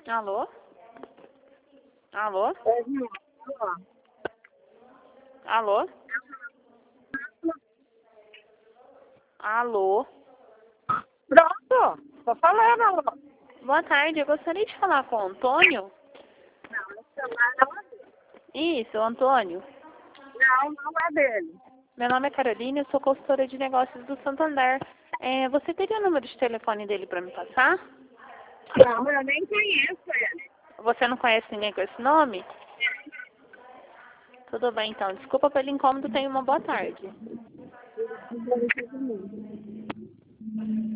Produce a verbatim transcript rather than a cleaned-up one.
Alô? Alô? É, viu? Ó. Alô? Alô? Pronto, tô falando, alô. Boa tarde, eu gostaria de falar com o Antônio. Não, o celular não é dele. Isso, Antônio. Não, não é dele. Meu nome é Carolina, eu sou consultora de negócios do Santander. É, você teria o número de telefone dele para me passar? Não, eu nem conheço ele. Você não conhece ninguém com esse nome? Tudo bem, então. Desculpa pelo incômodo, tenha uma boa tarde.